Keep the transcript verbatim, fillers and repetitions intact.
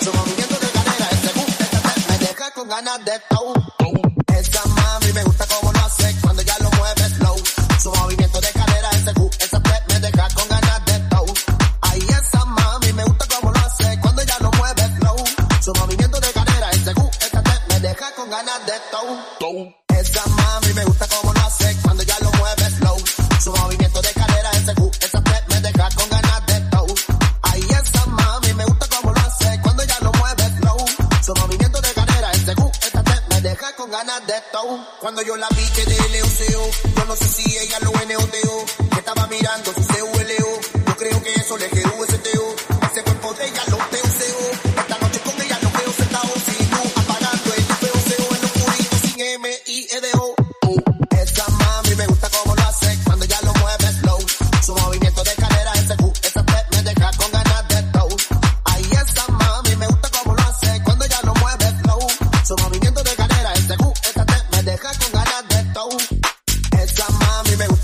Su movimiento de cadera, ese boom, ese step, me deja con ganas de todo. Esa mami me gusta como lo hace cuando ya lo mueve slow. Su movimiento de cadera, ese boom, ese step, me deja con ganas de todo. Ay, esa mami me gusta como lo hace cuando ya lo mueve slow. Su movimiento de cadera, ese boom, ese step, me deja con ganas de todo. Esa mami me gusta como lo hace cuando ya lo mueve slow. Su movimiento de cadera, ese boom, ese step, me deja con ganas de todo. Ay, esa mami me gusta como lo hace cuando ya lo mueve slow. Su movimiento de cadera, ese boom, ese step, me deja con ganas de todo. Cuando yo la vi que de L O C O, yo no sé si ella lo N O T O, que estaba mirando su C U L O. Yo creo que eso le G U S T O, ese cuerpo de ella lo T U C O.